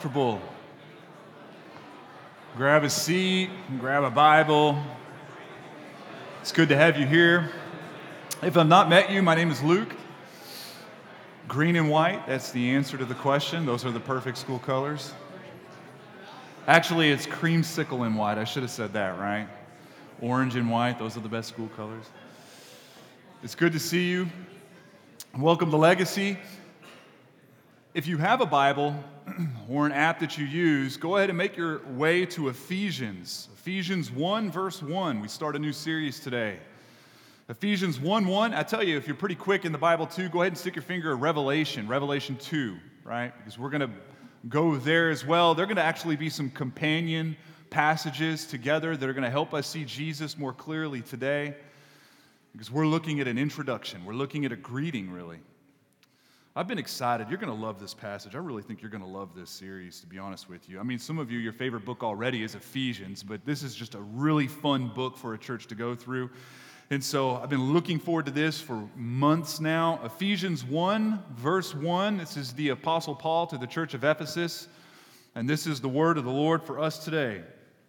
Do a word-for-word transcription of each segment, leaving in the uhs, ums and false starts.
comfortable. Grab a seat, grab a Bible. It's good to have you here. If I've not met you, my name is Luke. Green and white, that's the answer to the question. Those are the perfect school colors. Actually, it's creamsicle and white. I should have said that, right? Orange and white, those are the best school colors. It's good to see you. Welcome to Legacy. If you have a Bible or an app that you use, go ahead and make your way to Ephesians. Ephesians one, verse one. We start a new series today. Ephesians one one. I tell you, if you're pretty quick in the Bible too, go ahead and stick your finger at Revelation, Revelation two, right? Because we're going to go there as well. There are going to actually be some companion passages together that are going to help us see Jesus more clearly today. Because we're looking at an introduction. We're looking at a greeting, really. I've been excited. You're going to love this passage. I really think you're going to love this series, to be honest with you. I mean, some of you, your favorite book already is Ephesians, but this is just a really fun book for a church to go through. And so I've been looking forward to this for months now. Ephesians one, verse one. This is the Apostle Paul to the church of Ephesus. And this is the word of the Lord for us today.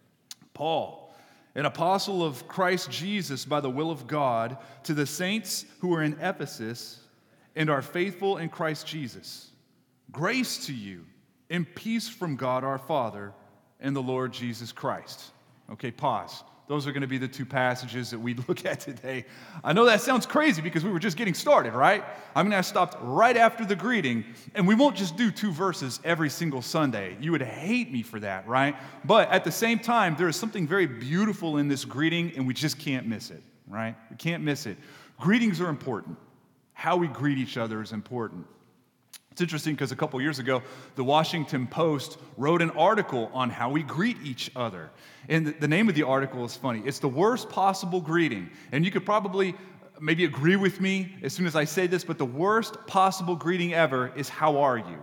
Paul, an apostle of Christ Jesus by the will of God, to the saints who are in Ephesus and are faithful in Christ Jesus. Grace to you and peace from God our Father and the Lord Jesus Christ. Okay, pause. Those are going to be the two passages that we look at today. I know that sounds crazy because we were just getting started, right? I mean, I stopped right after the greeting, and we won't just do two verses every single Sunday. You would hate me for that, right? But at the same time, there is something very beautiful in this greeting, and we just can't miss it, right? We can't miss it. Greetings are important. How we greet each other is important. It's interesting because a couple years ago, the Washington Post wrote an article on how we greet each other. And the name of the article is funny. It's the worst possible greeting. And you could probably maybe agree with me as soon as I say this, but the worst possible greeting ever is, how are you?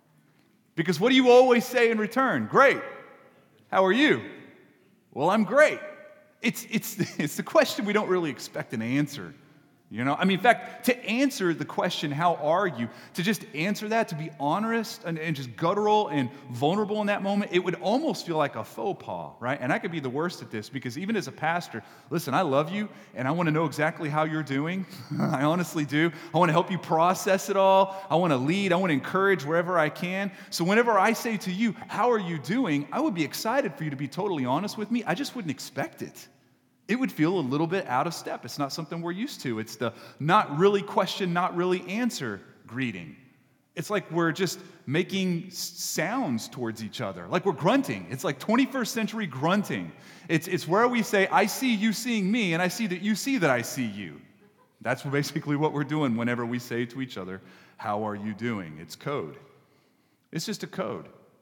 Because what do you always say in return? Great. How are you? Well, I'm great. It's, it's, it's the question we don't really expect an answer. You know, I mean, in fact, to answer the question, how are you, to just answer that, to be honest and, and just guttural and vulnerable in that moment, it would almost feel like a faux pas, right? And I could be the worst at this because even as a pastor, listen, I love you and I want to know exactly how you're doing. I honestly do. I want to help you process it all. I want to lead. I want to encourage wherever I can. So whenever I say to you, how are you doing, I would be excited for you to be totally honest with me. I just wouldn't expect it. It would feel a little bit out of step. It's not something we're used to. It's the not really question, not really answer greeting. It's like we're just making sounds towards each other, like we're grunting. It's like twenty-first century grunting. It's, it's where we say, I see you seeing me, and I see that you see that I see you. That's basically what we're doing whenever we say to each other, how are you doing? It's code. It's just a code.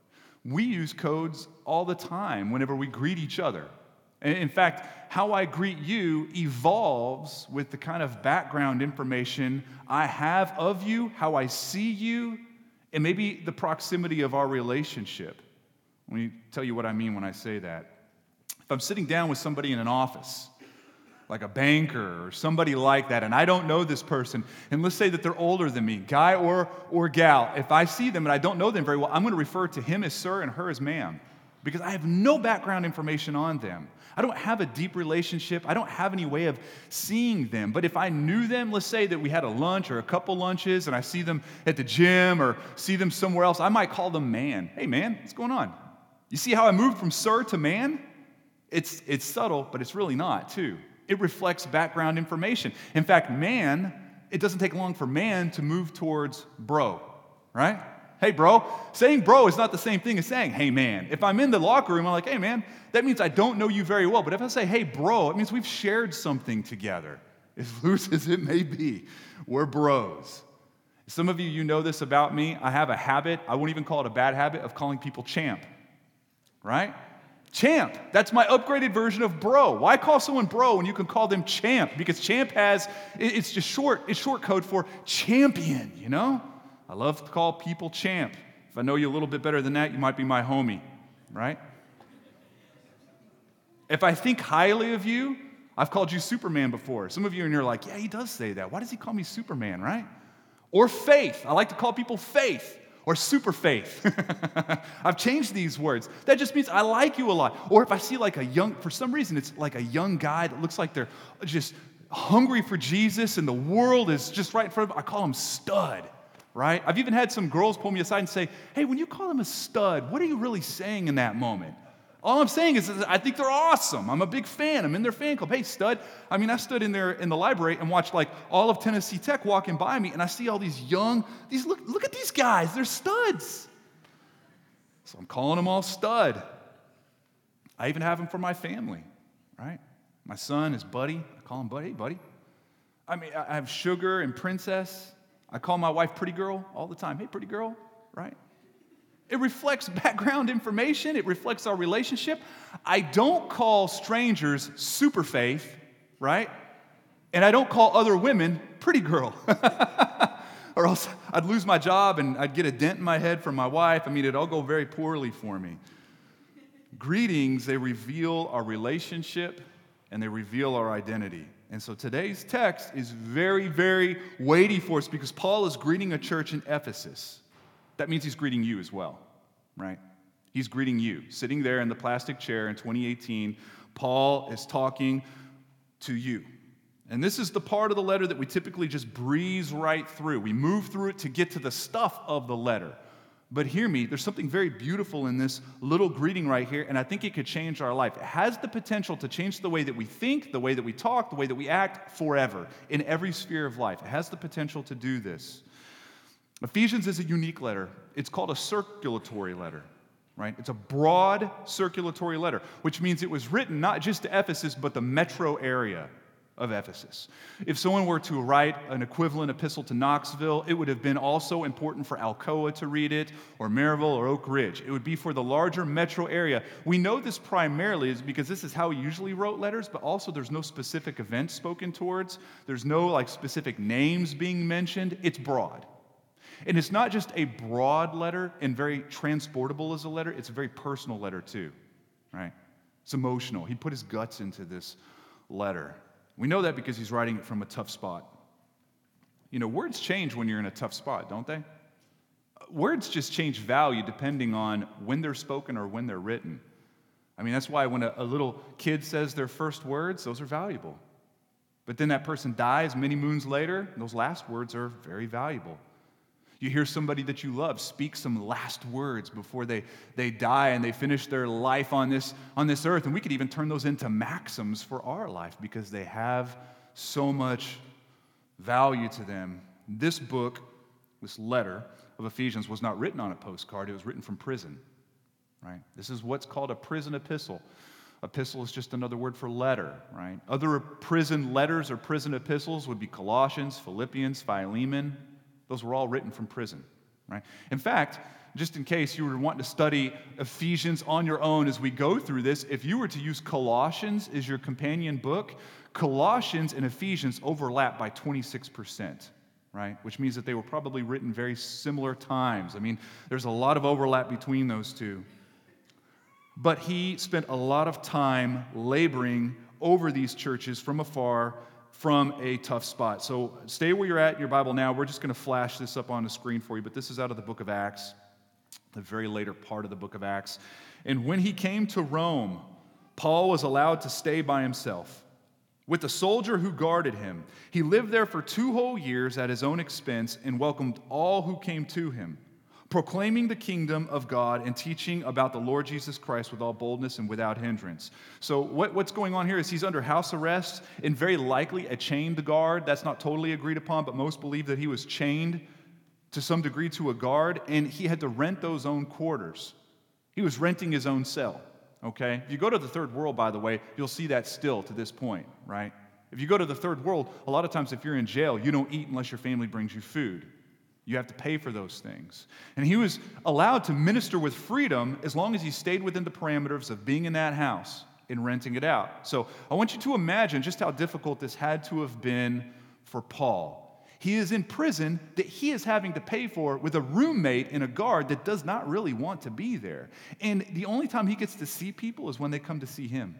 We use codes all the time whenever we greet each other. In fact, how I greet you evolves with the kind of background information I have of you, how I see you, and maybe the proximity of our relationship. Let me tell you what I mean when I say that. If I'm sitting down with somebody in an office, like a banker or somebody like that, and I don't know this person, and let's say that they're older than me, guy or, or gal, if I see them and I don't know them very well, I'm going to refer to him as sir and her as ma'am, because I have no background information on them. I don't have a deep relationship. I don't have any way of seeing them. But if I knew them, let's say that we had a lunch or a couple lunches, and I see them at the gym or see them somewhere else, I might call them man. Hey, man, what's going on? You see how I moved from sir to man? It's, it's subtle, but it's really not, too. It reflects background information. In fact, man, it doesn't take long for man to move towards bro, right? Hey, bro. Saying bro is not the same thing as saying, hey, man. If I'm in the locker room, I'm like, hey, man, that means I don't know you very well. But if I say, hey, bro, it means we've shared something together. As loose as it may be, we're bros. Some of you, you know this about me. I have a habit, I won't even call it a bad habit, of calling people champ, right? Champ. That's my upgraded version of bro. Why call someone bro when you can call them champ? Because champ has, it's just short, it's short code for champion, you know? I love to call people champ. If I know you a little bit better than that, you might be my homie, right? If I think highly of you, I've called you Superman before. Some of you, and you're like, yeah, he does say that. Why does he call me Superman, right? Or Faith. I like to call people Faith. or super faith. I've changed these words. That just means I like you a lot. Or if I see like a young, for some reason, it's like a young guy that looks like they're just hungry for Jesus and the world is just right in front of them, I call them stud, right? I've even had some girls pull me aside and say, hey, when you call them a stud, what are you really saying in that moment? All I'm saying is, is I think they're awesome. I'm a big fan. I'm in their fan club. Hey, stud. I mean, I stood in there in the library and watched like all of Tennessee Tech walking by me, and I see all these young, these look, look at these guys. They're studs. So I'm calling them all stud. I even have them for my family, right? My son is Buddy. I call him Buddy. Hey, Buddy. I mean, I have Sugar and Princess. I call my wife Pretty Girl all the time. Hey, Pretty Girl, right? It reflects background information. It reflects our relationship. I don't call strangers super faith, right? And I don't call other women pretty girl. Or else I'd lose my job and I'd get a dent in my head from my wife. I mean, it'd all go very poorly for me. Greetings, they reveal our relationship and they reveal our identity. And so today's text is very, very weighty for us because Paul is greeting a church in Ephesus. That means he's greeting you as well, right? He's greeting you. Sitting there in the plastic chair in twenty eighteen, Paul is talking to you. And this is the part of the letter that we typically just breeze right through. We move through it to get to the stuff of the letter. But hear me, there's something very beautiful in this little greeting right here, and I think it could change our life. It has the potential to change the way that we think, the way that we talk, the way that we act forever in every sphere of life. It has the potential to do this. Ephesians is a unique letter. It's called a circulatory letter, right? It's a broad circulatory letter, which means it was written not just to Ephesus, but the metro area of Ephesus. If someone were to write an equivalent epistle to Knoxville, it would have been also important for Alcoa to read it, or Maryville, or Oak Ridge. It would be for the larger metro area. We know this primarily is because this is how he usually wrote letters, but also there's no specific events spoken towards. There's no like specific names being mentioned. It's broad. And it's not just a broad letter and very transportable as a letter, it's a very personal letter too, right? It's emotional. He put his guts into this letter. We know that because he's writing it from a tough spot. You know, words change when you're in a tough spot, don't they? Words just change value depending on when they're spoken or when they're written. I mean, that's why when a, a little kid says their first words, those are valuable. But then that person dies many moons later, and those last words are very valuable. You hear somebody that you love speak some last words before they, they die and they finish their life on this, on this earth. And we could even turn those into maxims for our life because they have so much value to them. This book, this letter of Ephesians, was not written on a postcard. It was written from prison, right? This is what's called a prison epistle. Epistle is just another word for letter, right? Other prison letters or prison epistles would be Colossians, Philippians, Philemon. Those were all written from prison, right? In fact, just in case you were wanting to study Ephesians on your own as we go through this, if you were to use Colossians as your companion book, Colossians and Ephesians overlap by twenty-six percent, right? Which means that they were probably written very similar times. I mean, there's a lot of overlap between those two. But he spent a lot of time laboring over these churches from afar, from a tough spot. So stay where you're at in your Bible now. We're just going to flash this up on the screen for you, but this is out of the book of Acts, the very later part of the book of Acts. And when he came to Rome, Paul was allowed to stay by himself with a soldier who guarded him. He lived there for two whole years at his own expense and welcomed all who came to him, proclaiming the kingdom of God and teaching about the Lord Jesus Christ with all boldness and without hindrance. So what, what's going on here is he's under house arrest and very likely a chained guard. That's not totally agreed upon, but most believe that he was chained to some degree to a guard, and he had to rent those own quarters. He was renting his own cell, okay? If you go to the third world, by the way, you'll see that still to this point, right? If you go to the third world, a lot of times if you're in jail, you don't eat unless your family brings you food. You have to pay for those things. And he was allowed to minister with freedom as long as he stayed within the parameters of being in that house and renting it out. So I want you to imagine just how difficult this had to have been for Paul. He is in prison that he is having to pay for with a roommate and a guard that does not really want to be there. And the only time he gets to see people is when they come to see him.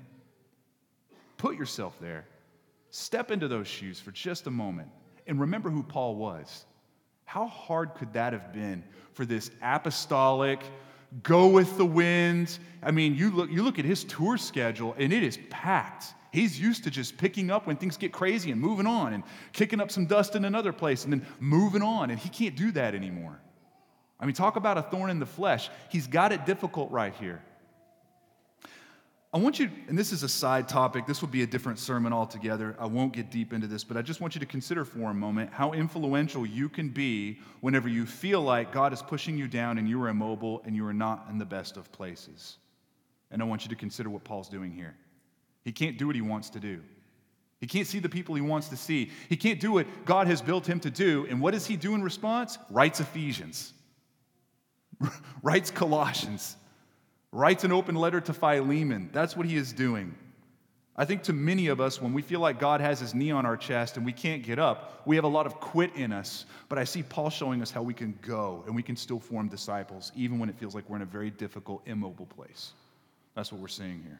Put yourself there. Step into those shoes for just a moment and remember who Paul was. How hard could that have been for this apostolic, go with the wind? I mean, you look, you look at his tour schedule, and it is packed. He's used to just picking up when things get crazy and moving on and kicking up some dust in another place and then moving on, and he can't do that anymore. I mean, talk about a thorn in the flesh. He's got it difficult right here. I want you, and this is a side topic, this will be a different sermon altogether. I won't get deep into this, but I just want you to consider for a moment how influential you can be whenever you feel like God is pushing you down and you are immobile and you are not in the best of places. And I want you to consider what Paul's doing here. He can't do what he wants to do. He can't see the people he wants to see. He can't do what God has built him to do. And what does he do in response? Writes Ephesians. Writes Colossians. Writes an open letter to Philemon. That's what he is doing. I think to many of us, when we feel like God has his knee on our chest and we can't get up, we have a lot of quit in us. But I see Paul showing us how we can go and we can still form disciples, even when it feels like we're in a very difficult, immobile place. That's what we're seeing here.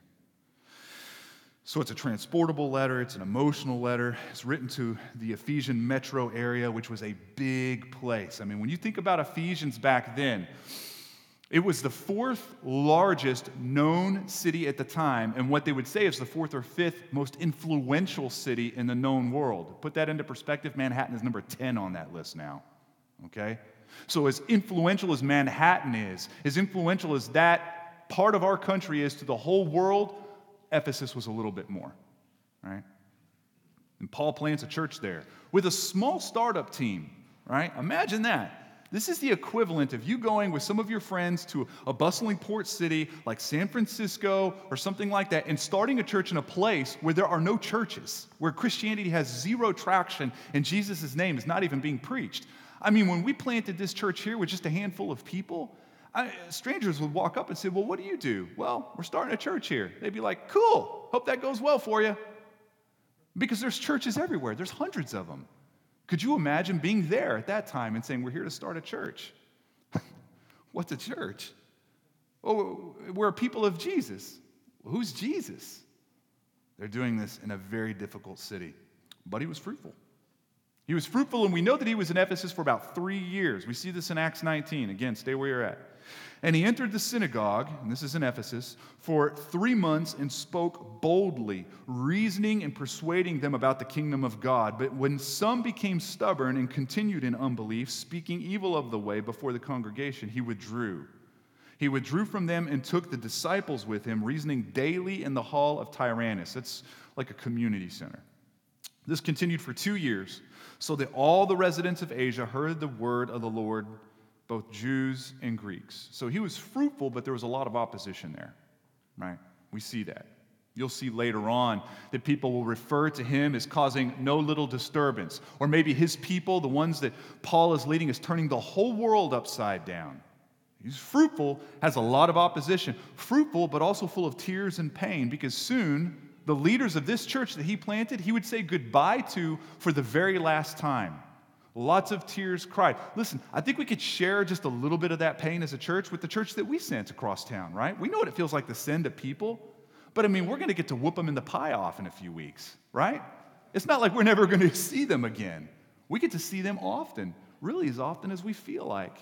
So it's a transportable letter, it's an emotional letter. It's written to the Ephesian metro area, which was a big place. I mean, when you think about Ephesians back then, it was the fourth largest known city at the time, and what they would say is the fourth or fifth most influential city in the known world. Put that into perspective, Manhattan is number ten on that list now, okay? So as influential as Manhattan is, as influential as that part of our country is to the whole world, Ephesus was a little bit more, right? And Paul plants a church there with a small startup team, right? Imagine that. This is the equivalent of you going with some of your friends to a bustling port city like San Francisco or something like that and starting a church in a place where there are no churches, where Christianity has zero traction and Jesus' name is not even being preached. I mean, when we planted this church here with just a handful of people, I, strangers would walk up and say, well, what do you do? Well, we're starting a church here. They'd be like, cool, hope that goes well for you. Because there's churches everywhere. There's hundreds of them. Could you imagine being there at that time and saying, we're here to start a church? What's a church? Oh, we're a people of Jesus. Well, who's Jesus? They're doing this in a very difficult city. But he was fruitful. He was fruitful, and we know that he was in Ephesus for about three years. We see this in Acts nineteen. Again, stay where you're at. And he entered the synagogue, and this is in Ephesus, for three months and spoke boldly, reasoning and persuading them about the kingdom of God. But when some became stubborn and continued in unbelief, speaking evil of the way before the congregation, he withdrew. He withdrew from them and took the disciples with him, reasoning daily in the hall of Tyrannus. That's like a community center. This continued for two years, so that all the residents of Asia heard the word of the Lord, both Jews and Greeks. So he was fruitful, but there was a lot of opposition there, right? We see that. You'll see later on that people will refer to him as causing no little disturbance. Or maybe his people, the ones that Paul is leading, is turning the whole world upside down. He's fruitful, has a lot of opposition. Fruitful, but also full of tears and pain, because soon the leaders of this church that he planted, he would say goodbye to for the very last time. Lots of tears cried. Listen, I think we could share just a little bit of that pain as a church with the church that we sent across town, right? We know what it feels like to send to people. But I mean, we're going to get to whoop them in the pie off in a few weeks, right? It's not like we're never going to see them again. We get to see them often, really as often as we feel like.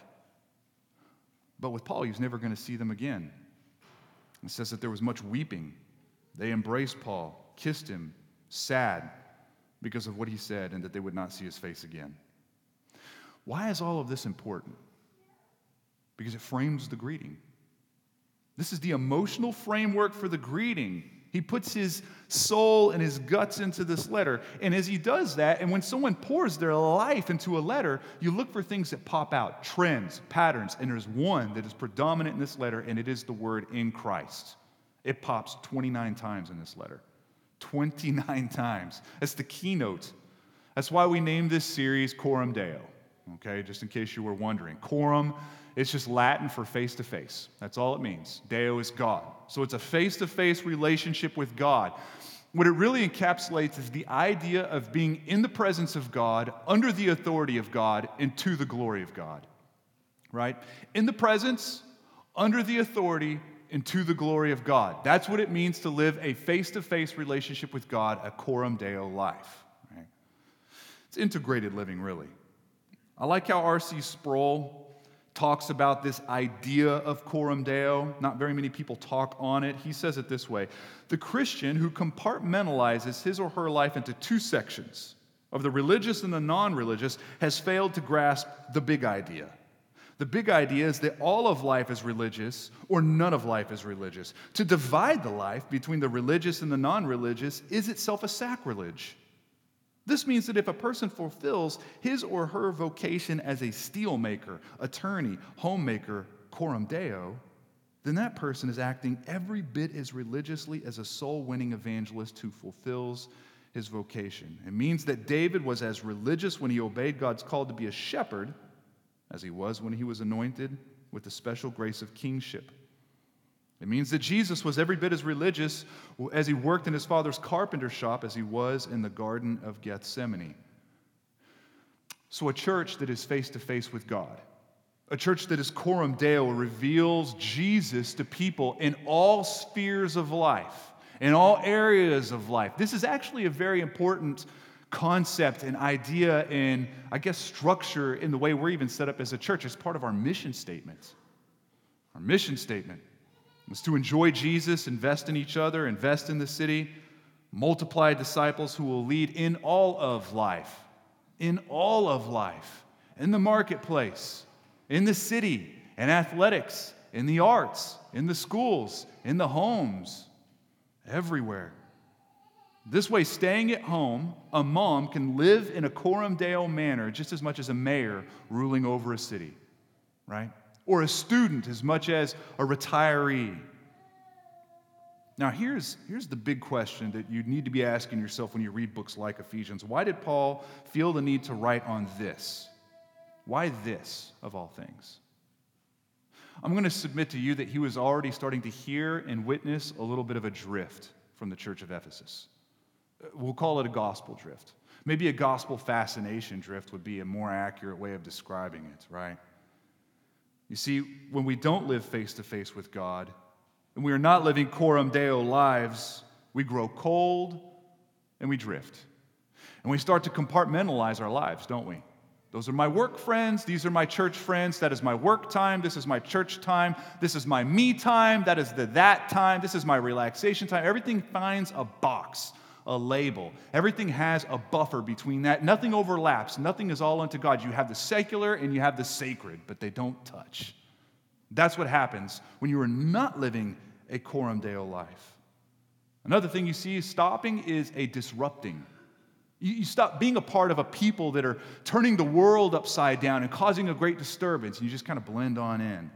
But with Paul, he was never going to see them again. It says that there was much weeping. They embraced Paul, kissed him, sad because of what he said, and that they would not see his face again. Why is all of this important? Because it frames the greeting. This is the emotional framework for the greeting. He puts his soul and his guts into this letter. And as he does that, and when someone pours their life into a letter, you look for things that pop out, trends, patterns, and there's one that is predominant in this letter, and it is the word in Christ. It pops twenty-nine times in this letter. twenty-nine times. That's the keynote. That's why we named this series Coram Deo. Okay, just in case you were wondering. Coram, it's just Latin for face-to-face. That's all it means. Deo is God. So it's a face-to-face relationship with God. What it really encapsulates is the idea of being in the presence of God, under the authority of God, and to the glory of God. Right? In the presence, under the authority, and to the glory of God. That's what it means to live a face-to-face relationship with God, a Coram Deo life. Right? It's integrated living, really. I like how R C Sproul talks about this idea of coram deo. Not very many people talk on it. He says it this way: the Christian who compartmentalizes his or her life into two sections, of the religious and the non-religious, has failed to grasp the big idea. The big idea is that all of life is religious or none of life is religious. To divide the life between the religious and the non-religious is itself a sacrilege. This means that if a person fulfills his or her vocation as a steelmaker, attorney, homemaker, coram deo, then that person is acting every bit as religiously as a soul-winning evangelist who fulfills his vocation. It means that David was as religious when he obeyed God's call to be a shepherd as he was when he was anointed with the special grace of kingship. It means that Jesus was every bit as religious as he worked in his Father's carpenter shop as he was in the Garden of Gethsemane. So a church that is face-to-face with God, a church that is coram deo, reveals Jesus to people in all spheres of life, in all areas of life. This is actually a very important concept and idea and, I guess, structure in the way we're even set up as a church. It's part of our mission statement. Our mission statement was to enjoy Jesus, invest in each other, invest in the city, multiply disciples who will lead in all of life, in all of life, in the marketplace, in the city, in athletics, in the arts, in the schools, in the homes, everywhere. This way, staying at home, a mom can live in a coram deo manner just as much as a mayor ruling over a city, right? Or a student as much as a retiree. Now, here's, here's the big question that you need to be asking yourself when you read books like Ephesians. Why did Paul feel the need to write on this? Why this, of all things? I'm going to submit to you that he was already starting to hear and witness a little bit of a drift from the church of Ephesus. We'll call it a gospel drift. Maybe a gospel fascination drift would be a more accurate way of describing it, right? You see, when we don't live face-to-face with God, and we are not living coram deo lives, we grow cold and we drift. And we start to compartmentalize our lives, don't we? Those are my work friends. These are my church friends. That is my work time. This is my church time. This is my me time. That is the that time. This is my relaxation time. Everything finds a box, a label. Everything has a buffer between that. Nothing overlaps. Nothing is all unto God. You have the secular and you have the sacred, but they don't touch. That's what happens when you are not living a coram deo life. Another thing you see is stopping is a disrupting. You stop being a part of a people that are turning the world upside down and causing a great disturbance, and you just kind of blend on in.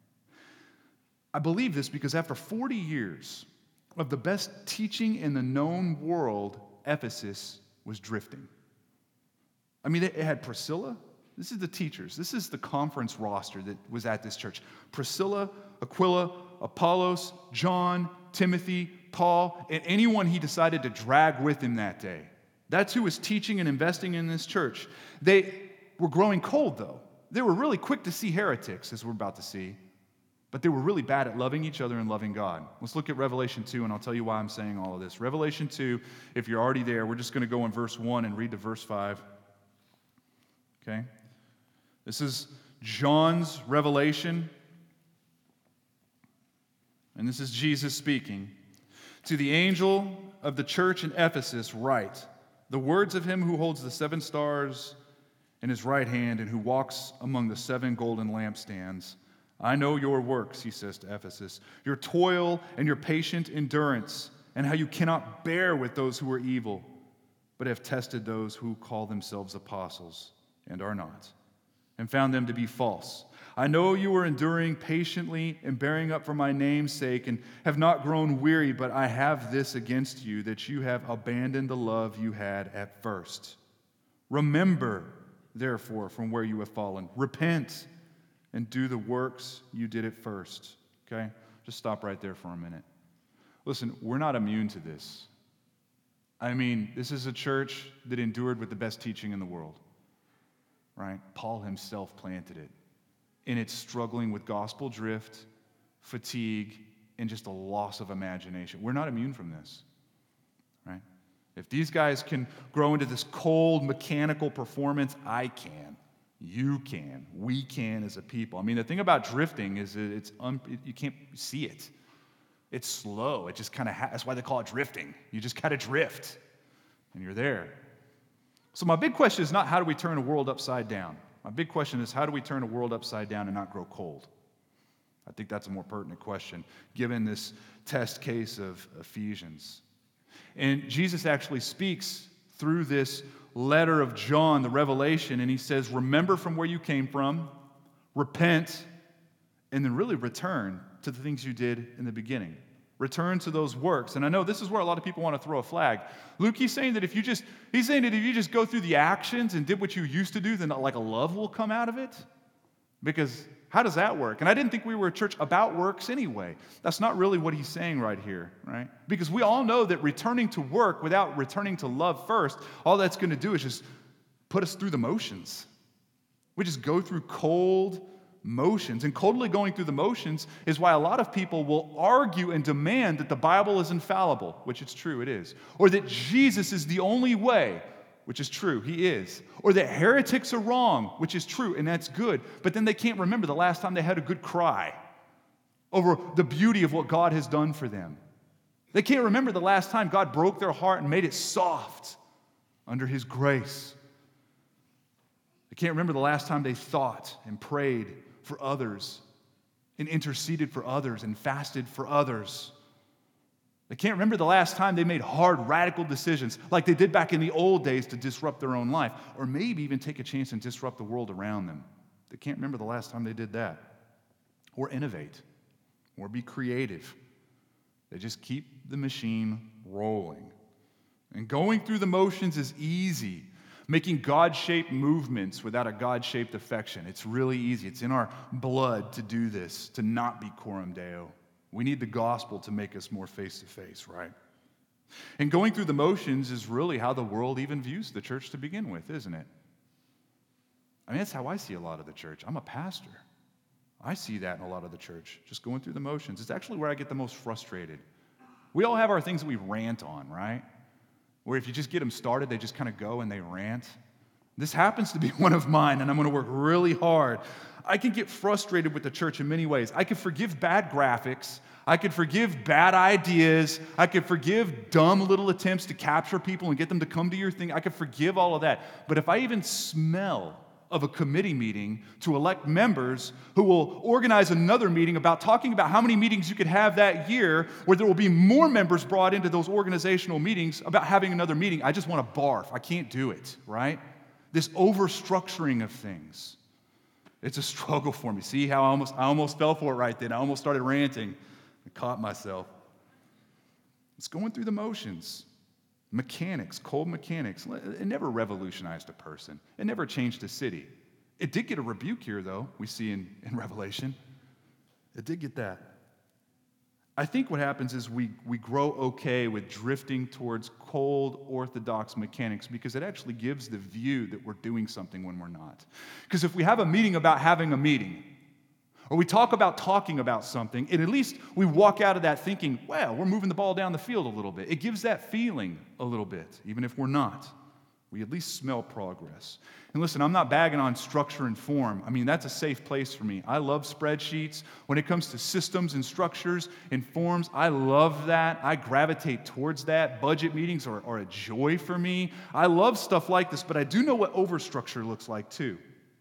I believe this because after forty years of the best teaching in the known world, Ephesus was drifting. I mean, it had Priscilla. This is the teachers. This is the conference roster that was at this church. Priscilla, Aquila, Apollos, John, Timothy, Paul, and anyone he decided to drag with him that day. That's who was teaching and investing in this church. They were growing cold, though. They were really quick to see heretics, as we're about to see, but they were really bad at loving each other and loving God. Let's look at Revelation two, and I'll tell you why I'm saying all of this. Revelation two, if you're already there, we're just going to go in verse one and read to verse five. Okay? This is John's revelation, and this is Jesus speaking. To the angel of the church in Ephesus write, the words of him who holds the seven stars in his right hand and who walks among the seven golden lampstands. I know your works, he says to Ephesus, your toil and your patient endurance, and how you cannot bear with those who are evil, but have tested those who call themselves apostles and are not, and found them to be false. I know you are enduring patiently and bearing up for my name's sake and have not grown weary, but I have this against you, that you have abandoned the love you had at first. Remember, therefore, from where you have fallen. Repent and do the works you did at first. Okay? Just stop right there for a minute. Listen, we're not immune to this. I mean, this is a church that endured with the best teaching in the world. Right? Paul himself planted it. And it's struggling with gospel drift, fatigue, and just a loss of imagination. We're not immune from this, right? If these guys can grow into this cold, mechanical performance, I can. You can. We can as a people. I mean, the thing about drifting is that it's un- you can't see it. It's slow. It just kind of ha- that's why they call it drifting. You just kind of drift, and you're there. So my big question is not how do we turn a world upside down. My big question is how do we turn a world upside down and not grow cold? I think that's a more pertinent question, given this test case of Ephesians. And Jesus actually speaks through this letter of John, the Revelation, and he says, remember from where you came from, repent, and then really return to the things you did in the beginning. Return to those works. And I know this is where a lot of people want to throw a flag. Luke, he's saying that if you just, he's saying that if you just go through the actions and did what you used to do, then like a love will come out of it. Because how does that work? And I didn't think we were a church about works anyway. That's not really what he's saying right here, right? Because we all know that returning to work without returning to love first, all that's going to do is just put us through the motions. We just go through cold motions. And coldly going through the motions is why a lot of people will argue and demand that the Bible is infallible, which it's true, it is. Or that Jesus is the only way, which is true, he is. Or that heretics are wrong, which is true, and that's good. But then they can't remember the last time they had a good cry over the beauty of what God has done for them. They can't remember the last time God broke their heart and made it soft under his grace. They can't remember the last time they thought and prayed for others and interceded for others and fasted for others. They can't remember the last time they made hard, radical decisions like they did back in the old days to disrupt their own life, or maybe even take a chance and disrupt the world around them. They can't remember the last time they did that, or innovate, or be creative. They just keep the machine rolling. And going through the motions is easy. Making God-shaped movements without a God-shaped affection. It's really easy. It's in our blood to do this, to not be coram Deo. We need the gospel to make us more face-to-face, right? And going through the motions is really how the world even views the church to begin with, isn't it? I mean, that's how I see a lot of the church. I'm a pastor. I see that in a lot of the church, just going through the motions. It's actually where I get the most frustrated. We all have our things that we rant on, right? Where if you just get them started, they just kind of go and they rant. This happens to be one of mine, and I'm going to work really hard. I can get frustrated with the church in many ways. I can forgive bad graphics. I could forgive bad ideas. I could forgive dumb little attempts to capture people and get them to come to your thing. I could forgive all of that. But if I even smell of a committee meeting to elect members who will organize another meeting about talking about how many meetings you could have that year, where there will be more members brought into those organizational meetings about having another meeting, I just want to barf. I can't do it, right? This over-structuring of things. It's a struggle for me. See how I almost, I almost fell for it right then. I almost started ranting. I caught myself. It's going through the motions. Mechanics, cold mechanics. It never revolutionized a person. It never changed a city. It did get a rebuke here, though, we see in, in Revelation. It did get that. I think what happens is we, we grow okay with drifting towards cold, orthodox mechanics because it actually gives the view that we're doing something when we're not. Because if we have a meeting about having a meeting, or we talk about talking about something, and at least we walk out of that thinking, well, we're moving the ball down the field a little bit. It gives that feeling a little bit, even if we're not. We at least smell progress. And listen, I'm not bagging on structure and form. I mean, that's a safe place for me. I love spreadsheets. When it comes to systems and structures and forms, I love that. I gravitate towards that. Budget meetings are, are a joy for me. I love stuff like this, but I do know what overstructure looks like too.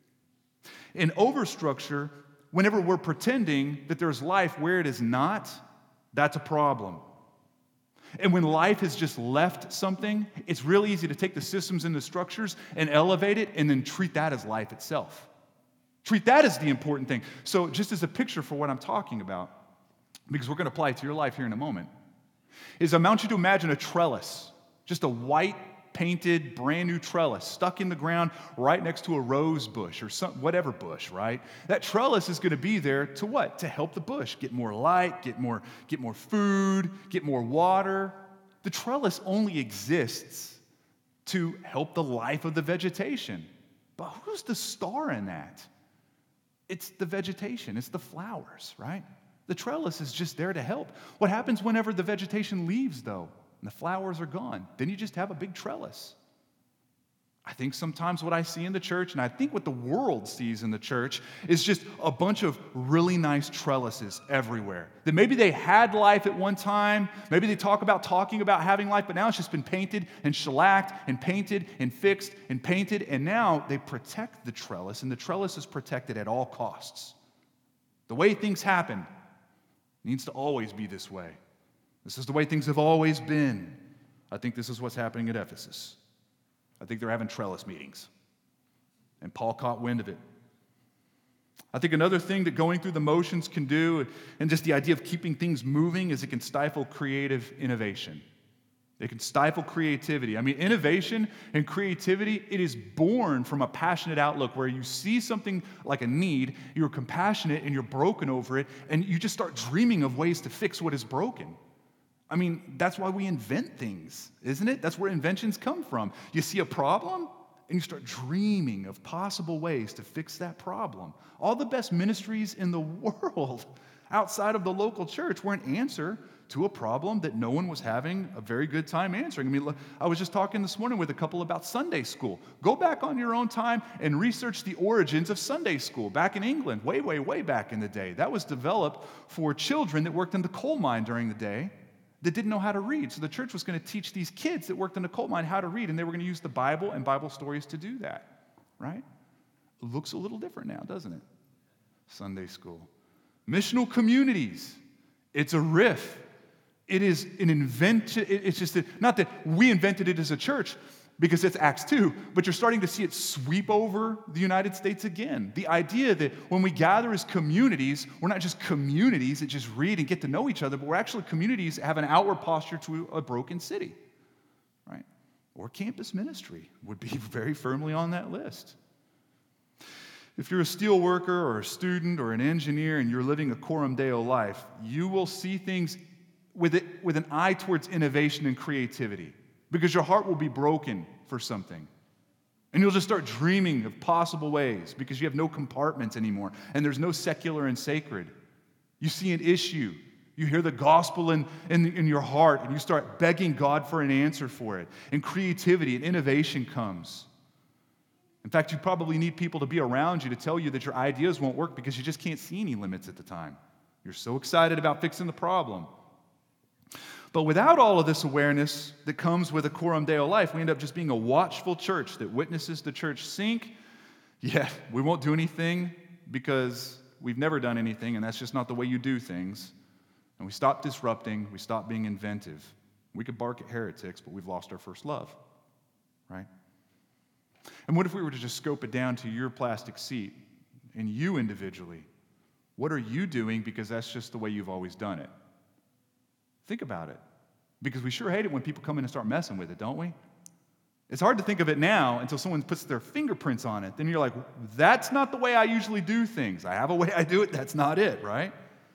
In overstructure, whenever we're pretending that there's life where it is not, that's a problem. And when life has just left something, it's really easy to take the systems and the structures and elevate it and then treat that as life itself. Treat that as the important thing. So just as a picture for what I'm talking about, because we're going to apply it to your life here in a moment, is I want you to imagine a trellis, just a white painted, brand new trellis stuck in the ground right next to a rose bush or some, whatever bush, right? That trellis is going to be there to what? To help the bush get more light, get more, get more food, get more water. The trellis only exists to help the life of the vegetation. But who's the star in that? It's the vegetation. It's the flowers, right? The trellis is just there to help. What happens whenever the vegetation leaves, though? And the flowers are gone. Then you just have a big trellis. I think sometimes what I see in the church, and I think what the world sees in the church, is just a bunch of really nice trellises everywhere. That maybe they had life at one time, maybe they talk about talking about having life, but now it's just been painted and shellacked and painted and fixed and painted, and now they protect the trellis, and the trellis is protected at all costs. The way things happen needs to always be this way. This is the way things have always been. I think this is what's happening at Ephesus. I think they're having trellis meetings. And Paul caught wind of it. I think another thing that going through the motions can do, and just the idea of keeping things moving, is it can stifle creative innovation. It can stifle creativity. I mean, innovation and creativity, it is born from a passionate outlook where you see something like a need, you're compassionate and you're broken over it, and you just start dreaming of ways to fix what is broken. I mean, that's why we invent things, isn't it? That's where inventions come from. You see a problem, and you start dreaming of possible ways to fix that problem. All the best ministries in the world outside of the local church were an answer to a problem that no one was having a very good time answering. I mean, look, I was just talking this morning with a couple about Sunday school. Go back on your own time and research the origins of Sunday school back in England, way, way, way back in the day. That was developed for children that worked in the coal mine during the day that didn't know how to read. So the church was going to teach these kids that worked in the coal mine how to read, and they were going to use the Bible and Bible stories to do that, right? It looks a little different now, doesn't it? Sunday school. Missional communities. It's a riff. It is an invention. It's just that, not that we invented it as a church, because it's Acts two, but you're starting to see it sweep over the United States again. The idea that when we gather as communities, we're not just communities that just read and get to know each other, but we're actually communities that have an outward posture to a broken city, right? Or campus ministry would be very firmly on that list. If you're a steel worker or a student or an engineer and you're living a Coram Deo life, you will see things with it, with an eye towards innovation and creativity, because your heart will be broken for something. And you'll just start dreaming of possible ways because you have no compartments anymore, and there's no secular and sacred. You see an issue, you hear the gospel in, in, in your heart, and you start begging God for an answer for it. And creativity and innovation comes. In fact, you probably need people to be around you to tell you that your ideas won't work because you just can't see any limits at the time. You're so excited about fixing the problem. But without all of this awareness that comes with a Coram Deo life, we end up just being a watchful church that witnesses the church sink. Yeah, we won't do anything because we've never done anything, and that's just not the way you do things. And we stop disrupting, we stop being inventive. We could bark at heretics, but we've lost our first love, right? And what if we were to just scope it down to your plastic seat and you individually? What are you doing because that's just the way you've always done it? Think about it. Because we sure hate it when people come in and start messing with it, don't we? It's hard to think of it now until someone puts their fingerprints on it. Then you're like, that's not the way I usually do things. I have a way I do it, that's not it, right?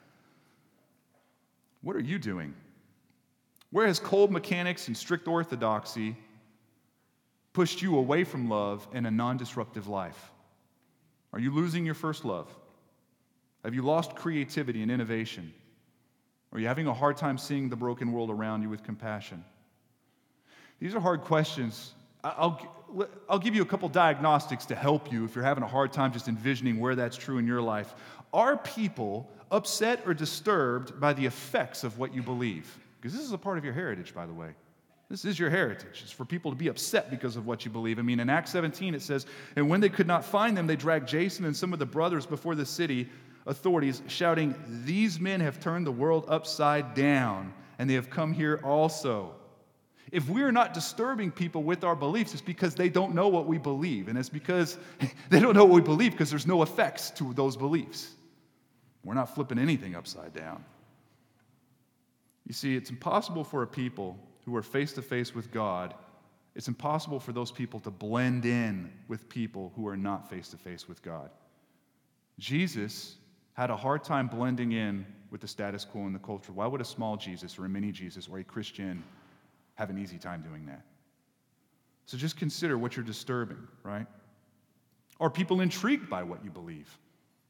What are you doing? Where has cold mechanics and strict orthodoxy pushed you away from love and a non-disruptive life? Are you losing your first love? Have you lost creativity and innovation? Are you having a hard time seeing the broken world around you with compassion? These are hard questions. I'll, I'll give you a couple diagnostics to help you if you're having a hard time just envisioning where that's true in your life. Are people upset or disturbed by the effects of what you believe? Because this is a part of your heritage, by the way. This is your heritage. It's for people to be upset because of what you believe. I mean, in Acts seventeen it says, and when they could not find them, they dragged Jason and some of the brothers before the city authorities, shouting, these men have turned the world upside down, and they have come here also. If we are not disturbing people with our beliefs, it's because they don't know what we believe, and it's because they don't know what we believe because there's no effects to those beliefs. We're not flipping anything upside down. You see, it's impossible for a people who are face-to-face with God, it's impossible for those people to blend in with people who are not face-to-face with God. Jesus had a hard time blending in with the status quo in the culture. Why would a small Jesus or a mini Jesus or a Christian have an easy time doing that? So just consider what you're disturbing, right? Are people intrigued by what you believe?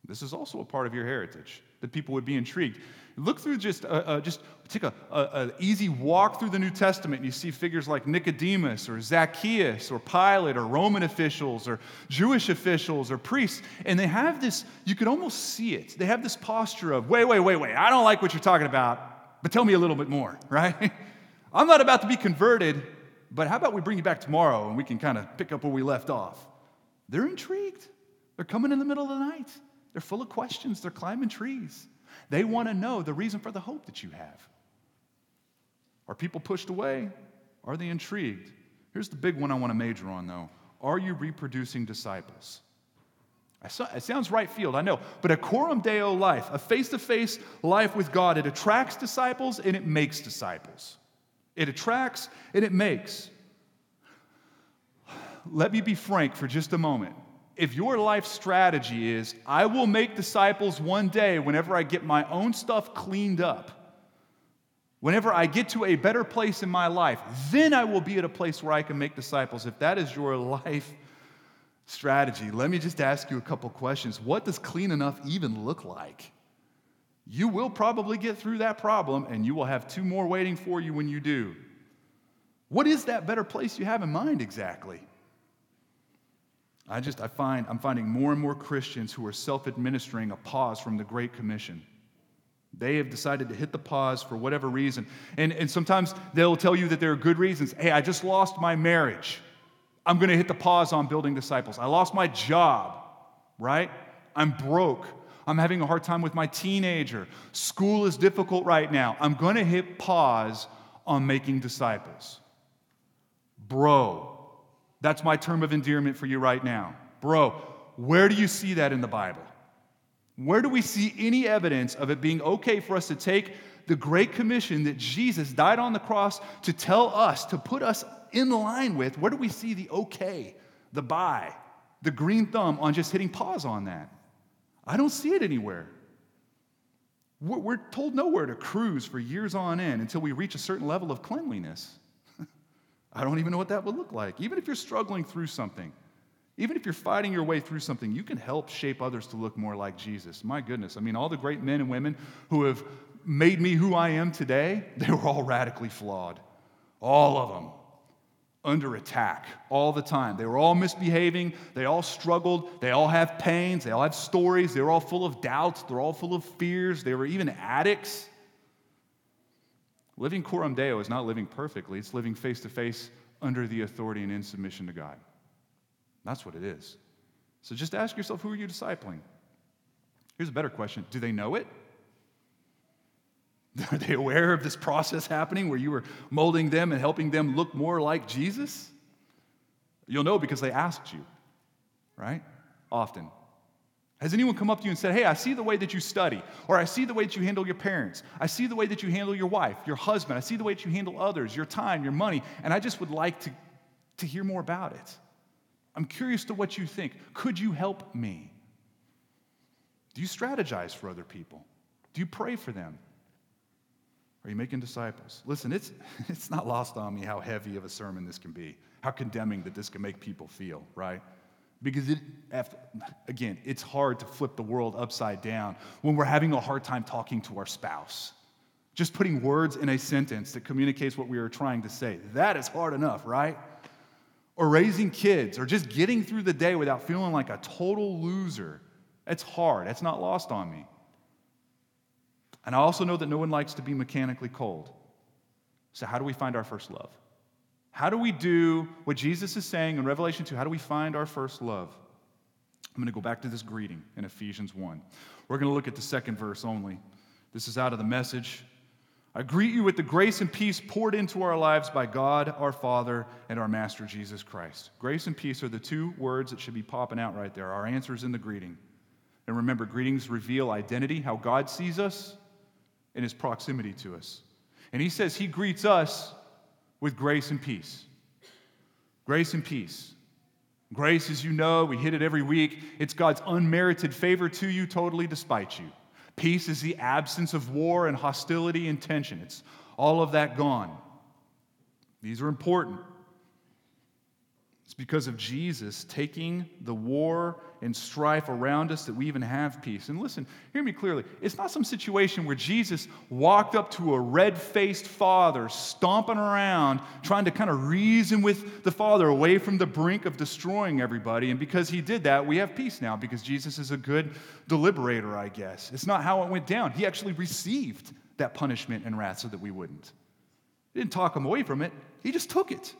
This is also a part of your heritage, that people would be intrigued. Look through just, uh, uh, just take a, a, a easy walk through the New Testament, and you see figures like Nicodemus or Zacchaeus or Pilate or Roman officials or Jewish officials or priests, and they have this, you can almost see it. They have this posture of, wait, wait, wait, wait, I don't like what you're talking about, but tell me a little bit more, right? I'm not about to be converted, but how about we bring you back tomorrow and we can kind of pick up where we left off? They're intrigued. They're coming in the middle of the night. They're full of questions. They're climbing trees. They want to know the reason for the hope that you have. Are people pushed away? Are they intrigued? Here's the big one I want to major on, though. Are you reproducing disciples? It sounds right field, I know, but a coram deo life, a face-to-face life with God, it attracts disciples and it makes disciples. It attracts and it makes. Let me be frank for just a moment. If your life strategy is, I will make disciples one day whenever I get my own stuff cleaned up, whenever I get to a better place in my life, then I will be at a place where I can make disciples. If that is your life strategy, let me just ask you a couple questions. What does clean enough even look like? You will probably get through that problem, and you will have two more waiting for you when you do. What is that better place you have in mind exactly? I just, I find, I'm finding more and more Christians who are self-administering a pause from the Great Commission. They have decided to hit the pause for whatever reason. And, and sometimes they'll tell you that there are good reasons. Hey, I just lost my marriage. I'm going to hit the pause on building disciples. I lost my job, right? I'm broke. I'm having a hard time with my teenager. School is difficult right now. I'm going to hit pause on making disciples. Bro. That's my term of endearment for you right now. Bro, where do you see that in the Bible? Where do we see any evidence of it being okay for us to take the Great Commission that Jesus died on the cross to tell us, to put us in line with? Where do we see the okay, the bye, the green thumb on just hitting pause on that? I don't see it anywhere. We're told nowhere to cruise for years on end until we reach a certain level of cleanliness. I don't even know what that would look like. Even if you're struggling through something, even if you're fighting your way through something, you can help shape others to look more like Jesus. My goodness, I mean, all the great men and women who have made me who I am today, they were all radically flawed. All of them. Under attack all the time. They were all misbehaving. They all struggled. They all have pains. They all have stories. They were all full of doubts. They're all full of fears. They were even addicts. Living coram deo is not living perfectly. It's living face-to-face under the authority and in submission to God. That's what it is. So just ask yourself, who are you discipling? Here's a better question. Do they know it? Are they aware of this process happening where you are molding them and helping them look more like Jesus? You'll know because they asked you, right? Often. Has anyone come up to you and said, hey, I see the way that you study, or I see the way that you handle your parents, I see the way that you handle your wife, your husband, I see the way that you handle others, your time, your money, and I just would like to, to hear more about it. I'm curious to what you think. Could you help me? Do you strategize for other people? Do you pray for them? Are you making disciples? Listen, it's, it's not lost on me how heavy of a sermon this can be, how condemning that this can make people feel, right? Because, it, after, again, it's hard to flip the world upside down when we're having a hard time talking to our spouse. Just putting words in a sentence that communicates what we are trying to say. That is hard enough, right? Or raising kids, or just getting through the day without feeling like a total loser. It's hard. It's not lost on me. And I also know that no one likes to be mechanically cold. So how do we find our first love? How do we do what Jesus is saying in Revelation two? How do we find our first love? I'm going to go back to this greeting in Ephesians one. We're going to look at the second verse only. This is out of the Message. I greet you with the grace and peace poured into our lives by God, our Father, and our Master Jesus Christ. Grace and peace are the two words that should be popping out right there. Our answers in the greeting. And remember, greetings reveal identity, how God sees us, and his proximity to us. And he says he greets us with grace and peace. Grace and peace. Grace, as you know, we hit it every week. It's God's unmerited favor to you, totally despite you. Peace is the absence of war and hostility and tension. It's all of that gone. These are important. It's because of Jesus taking the war and strife around us that we even have peace. And listen, hear me clearly. It's not some situation where Jesus walked up to a red-faced father, stomping around, trying to kind of reason with the father away from the brink of destroying everybody. And because he did that, we have peace now, because Jesus is a good deliberator, I guess. It's not how it went down. He actually received that punishment and wrath so that we wouldn't. He didn't talk him away from it. He just took it.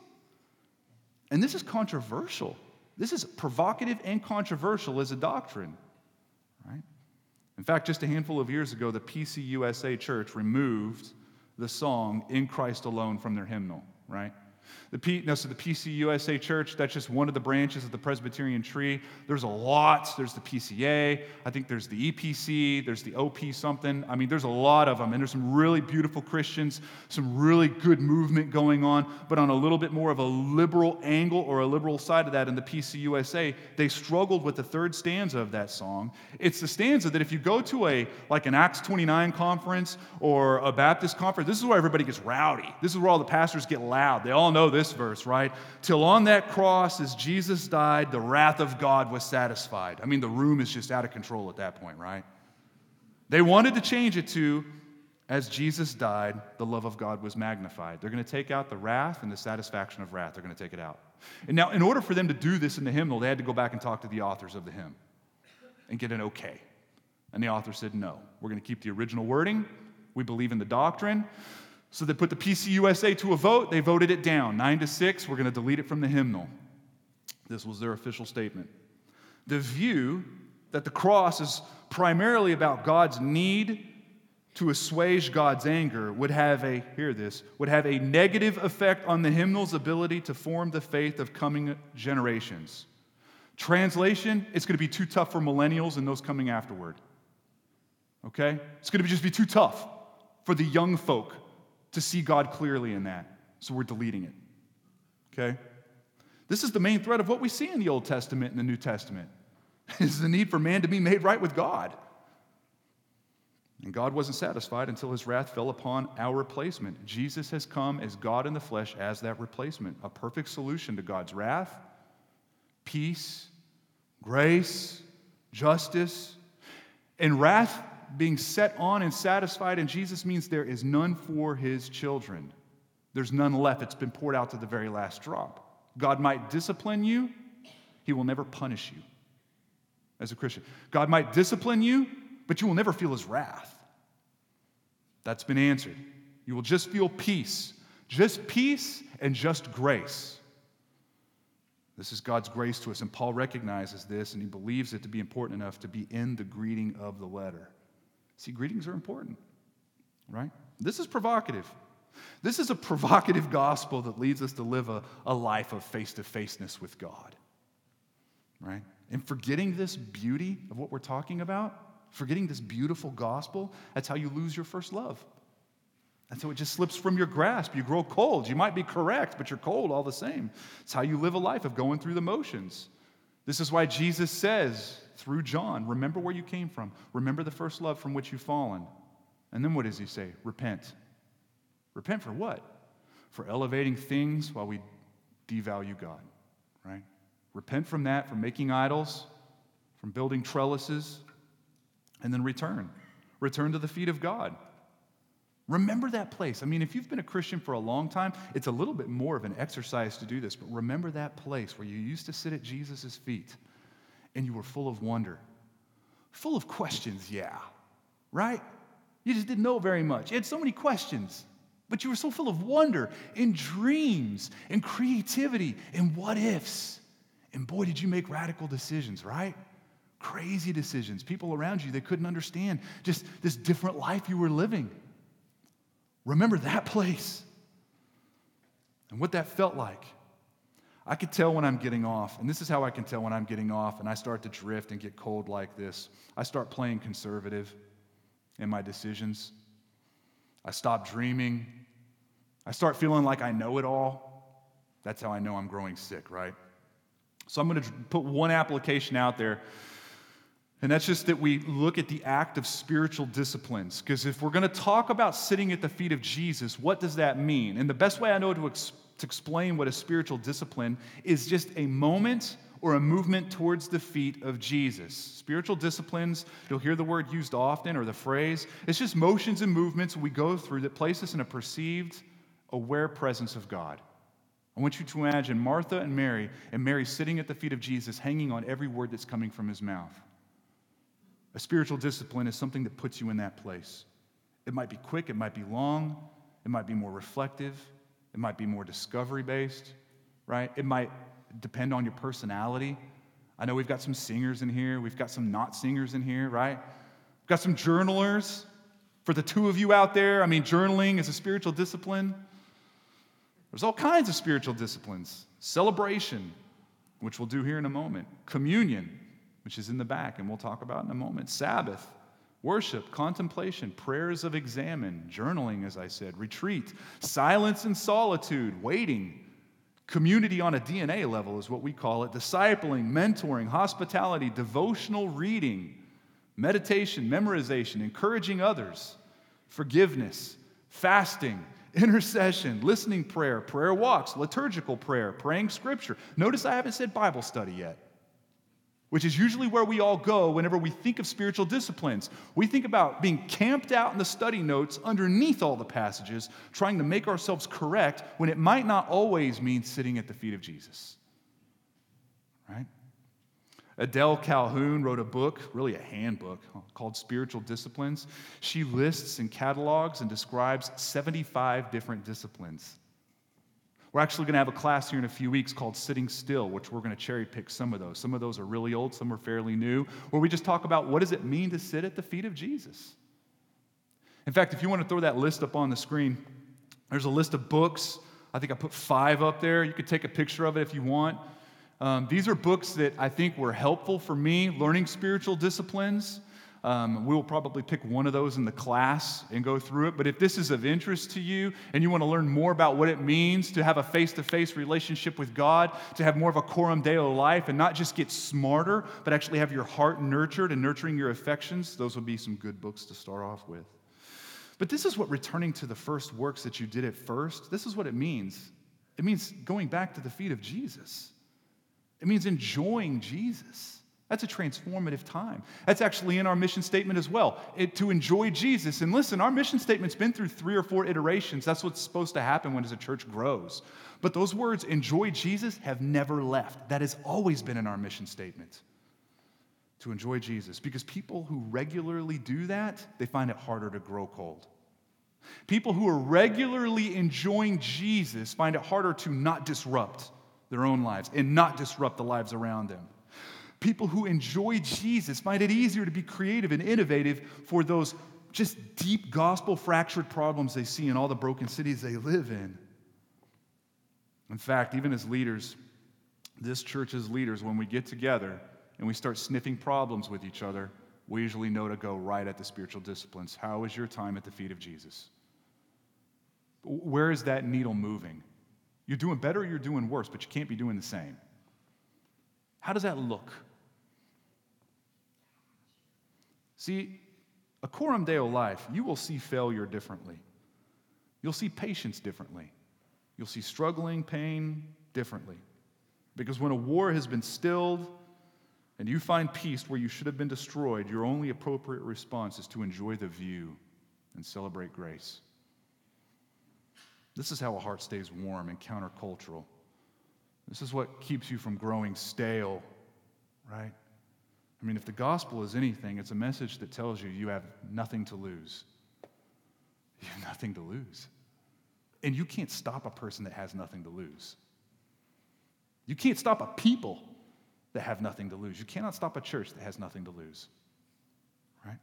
And this is controversial. This is provocative and controversial as a doctrine, right? In fact, just a handful of years ago, the P C U S A Church removed the song "In Christ Alone" from their hymnal, right? The P, no, so the P C U S A Church, that's just one of the branches of the Presbyterian tree. There's a lot. There's the P C A. I think there's the E P C. There's the O P something. I mean, there's a lot of them. And there's some really beautiful Christians, some really good movement going on. But on a little bit more of a liberal angle or a liberal side of that in the P C U S A, they struggled with the third stanza of that song. It's the stanza that if you go to a, like an Acts twenty-nine conference or a Baptist conference, this is where everybody gets rowdy. This is where all the pastors get loud. They all know this verse, right? Till on that cross, as Jesus died, the wrath of God was satisfied. I mean, the room is just out of control at that point, right? They wanted to change it to, as Jesus died, the love of God was magnified. They're going to take out the wrath and the satisfaction of wrath. They're going to take it out. And now, in order for them to do this in the hymnal, they had to go back and talk to the authors of the hymn and get an okay. And the author said, no, we're going to keep the original wording. We believe in the doctrine. So they put the P C U S A to a vote. They voted it down. Nine to six, we're going to delete it from the hymnal. This was their official statement. The view that the cross is primarily about God's need to assuage God's anger would have a, hear this, would have a negative effect on the hymnal's ability to form the faith of coming generations. Translation, it's going to be too tough for millennials and those coming afterward. Okay? It's going to just be too tough for the young folk to see God clearly in that. So we're deleting it. Okay? This is the main thread of what we see in the Old Testament and the New Testament. Is the need for man to be made right with God. And God wasn't satisfied until his wrath fell upon our replacement. Jesus has come as God in the flesh as that replacement, a perfect solution to God's wrath, peace, grace, justice, and wrath being set on and satisfied in Jesus means there is none for his children. There's none left. It's been poured out to the very last drop. God might discipline you. He will never punish you as a Christian. God might discipline you, but you will never feel his wrath. That's been answered. You will just feel peace. Just peace and just grace. This is God's grace to us, and Paul recognizes this, and he believes it to be important enough to be in the greeting of the letter. See, greetings are important, right? This is provocative. This is a provocative gospel that leads us to live a, a life of face-to-faceness with God, right? And forgetting this beauty of what we're talking about, forgetting this beautiful gospel, that's how you lose your first love. That's how it just slips from your grasp. You grow cold. You might be correct, but you're cold all the same. It's how you live a life of going through the motions. This is why Jesus says, through John, remember where you came from. Remember the first love from which you've fallen. And then what does he say? Repent. Repent for what? For elevating things while we devalue God, right? Repent from that, from making idols, from building trellises, and then return. Return to the feet of God. Remember that place. I mean, if you've been a Christian for a long time, it's a little bit more of an exercise to do this, but remember that place where you used to sit at Jesus' feet and you were full of wonder, full of questions, yeah, right? You just didn't know very much. You had so many questions, but you were so full of wonder and dreams and creativity and what ifs. And boy, did you make radical decisions, right? Crazy decisions. People around you, they couldn't understand just this different life you were living. Remember that place and what that felt like. I could tell when I'm getting off, and this is how I can tell when I'm getting off and I start to drift and get cold like this. I start playing conservative in my decisions. I stop dreaming. I start feeling like I know it all. That's how I know I'm growing sick, right? So I'm going to put one application out there, and that's just that we look at the act of spiritual disciplines. Because if we're going to talk about sitting at the feet of Jesus, what does that mean? And the best way I know to, ex- to explain what a spiritual discipline is just a moment or a movement towards the feet of Jesus. Spiritual disciplines, you'll hear the word used often, or the phrase. It's just motions and movements we go through that place us in a perceived, aware presence of God. I want you to imagine Martha and Mary, and Mary sitting at the feet of Jesus, hanging on every word that's coming from his mouth. A spiritual discipline is something that puts you in that place. It might be quick, it might be long, it might be more reflective, it might be more discovery-based, right? It might depend on your personality. I know we've got some singers in here, we've got some not singers in here, right? We've got some journalers. For the two of you out there, I mean, journaling is a spiritual discipline. There's all kinds of spiritual disciplines. Celebration, which we'll do here in a moment. Communion, which is in the back, and we'll talk about in a moment. Sabbath, worship, contemplation, prayers of examine, journaling, as I said, retreat, silence and solitude, waiting. Community on a D N A level is what we call it. Discipling, mentoring, hospitality, devotional reading, meditation, memorization, encouraging others, forgiveness, fasting, intercession, listening prayer, prayer walks, liturgical prayer, praying scripture. Notice I haven't said Bible study yet, which is usually where we all go whenever we think of spiritual disciplines. We think about being camped out in the study notes underneath all the passages, trying to make ourselves correct when it might not always mean sitting at the feet of Jesus. Right? Adele Calhoun wrote a book, really a handbook, called Spiritual Disciplines. She lists and catalogs and describes seventy-five different disciplines. We're actually going to have a class here in a few weeks called Sitting Still, which we're going to cherry pick some of those. Some of those are really old, some are fairly new, where we just talk about what does it mean to sit at the feet of Jesus. In fact, if you want to throw that list up on the screen, there's a list of books. I think I put five up there. You could take a picture of it if you want. Um, these are books that I think were helpful for me learning spiritual disciplines. Um, we will probably pick one of those in the class and go through it. But if this is of interest to you and you want to learn more about what it means to have a face-to-face relationship with God, to have more of a coram deo life and not just get smarter, but actually have your heart nurtured and nurturing your affections, those would be some good books to start off with. But this is what returning to the first works that you did at first, this is what it means. It means going back to the feet of Jesus. It means enjoying Jesus. That's a transformative time. That's actually in our mission statement as well, it, to enjoy Jesus. And listen, our mission statement's been through three or four iterations. That's what's supposed to happen when as a church grows. But those words, enjoy Jesus, have never left. That has always been in our mission statement, to enjoy Jesus. Because people who regularly do that, they find it harder to grow cold. People who are regularly enjoying Jesus find it harder to not disrupt their own lives and not disrupt the lives around them. People who enjoy Jesus find it easier to be creative and innovative for those just deep gospel-fractured problems they see in all the broken cities they live in. In fact, even as leaders, this church's leaders, when we get together and we start sniffing problems with each other, we usually know to go right at the spiritual disciplines. How was your time at the feet of Jesus? Where is that needle moving? You're doing better or you're doing worse, but you can't be doing the same. How does that look? See, a coram deo life, you will see failure differently. You'll see patience differently. You'll see struggling, pain differently. Because when a war has been stilled and you find peace where you should have been destroyed, your only appropriate response is to enjoy the view and celebrate grace. This is how a heart stays warm and countercultural. This is what keeps you from growing stale, right? I mean, if the gospel is anything, it's a message that tells you you have nothing to lose. You have nothing to lose. And you can't stop a person that has nothing to lose. You can't stop a people that have nothing to lose. You cannot stop a church that has nothing to lose, right?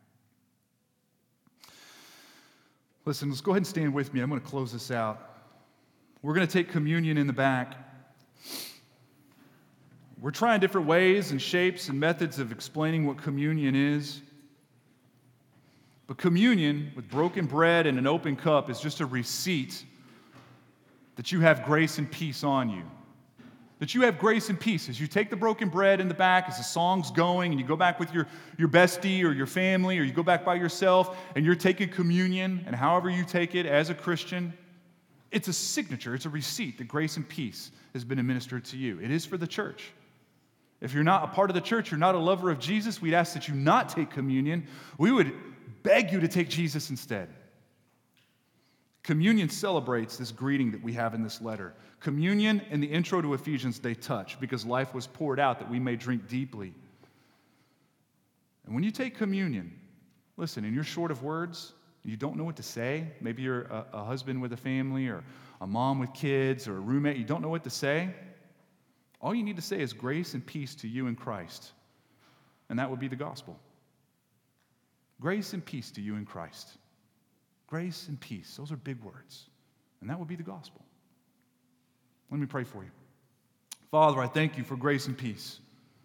Listen, let's go ahead and stand with me. I'm going to close this out. We're going to take communion in the back. We're trying different ways and shapes and methods of explaining what communion is. But communion with broken bread and an open cup is just a receipt that you have grace and peace on you. That you have grace and peace as you take the broken bread in the back, as the song's going, and you go back with your, your bestie or your family, or you go back by yourself, and you're taking communion, and however you take it as a Christian, It's a signature, it's a receipt that grace and peace has been administered to you. It is for the church. If you're not a part of the church, you're not a lover of Jesus, we'd ask that you not take communion. We would beg you to take Jesus instead. Communion celebrates this greeting that we have in this letter. Communion and the intro to Ephesians, they touch because life was poured out that we may drink deeply. And when you take communion, listen, and you're short of words, you don't know what to say, maybe you're a, a husband with a family or a mom with kids or a roommate, you don't know what to say, all you need to say is grace and peace to you in Christ. And that would be the gospel. Grace and peace to you in Christ. Grace and peace, those are big words. And that would be the gospel. Let me pray for you. Father, I thank you for grace and peace.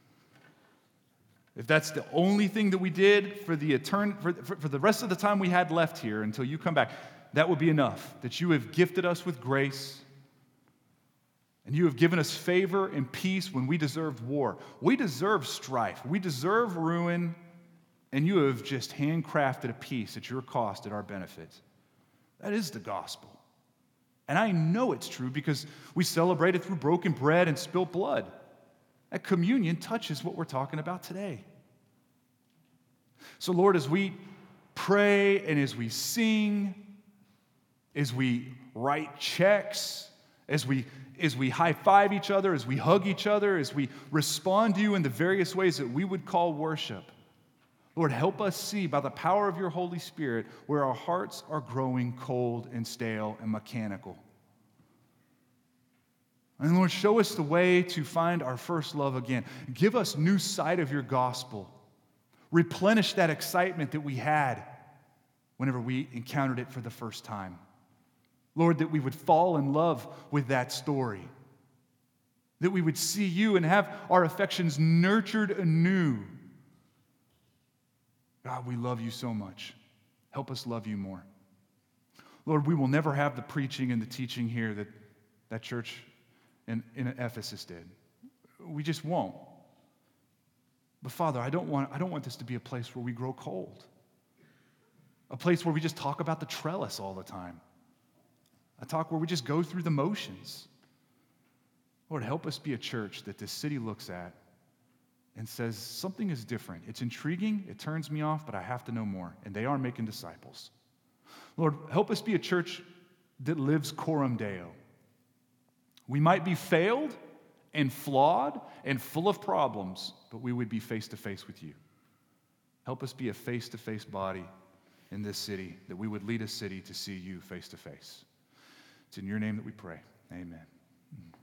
If that's the only thing that we did for the etern- for, for, for the rest of the time we had left here until you come back, that would be enough. That you have gifted us with grace, and you have given us favor and peace when we deserved war. We deserve strife. We deserve ruin, and you have just handcrafted a peace at your cost, at our benefit. That is the gospel. And I know it's true because we celebrate it through broken bread and spilt blood. That communion touches what we're talking about today. So, Lord, as we pray and as we sing, as we write checks, as we as we high-five each other, as we hug each other, as we respond to you in the various ways that we would call worship, Lord, help us see by the power of your Holy Spirit where our hearts are growing cold and stale and mechanical. And Lord, show us the way to find our first love again. Give us new sight of your gospel. Replenish that excitement that we had whenever we encountered it for the first time. Lord, that we would fall in love with that story. That we would see you and have our affections nurtured anew. God, we love you so much. Help us love you more. Lord, we will never have the preaching and the teaching here that that church in, in Ephesus did. We just won't. But Father, I don't want, I don't want this to be a place where we grow cold. A place where we just talk about the trellis all the time. A talk where we just go through the motions. Lord, help us be a church that this city looks at and says, something is different. It's intriguing, it turns me off, but I have to know more. And they are making disciples. Lord, help us be a church that lives coram Deo. We might be failed and flawed and full of problems, but we would be face-to-face with you. Help us be a face-to-face body in this city, that we would lead a city to see you face-to-face. It's in your name that we pray. Amen.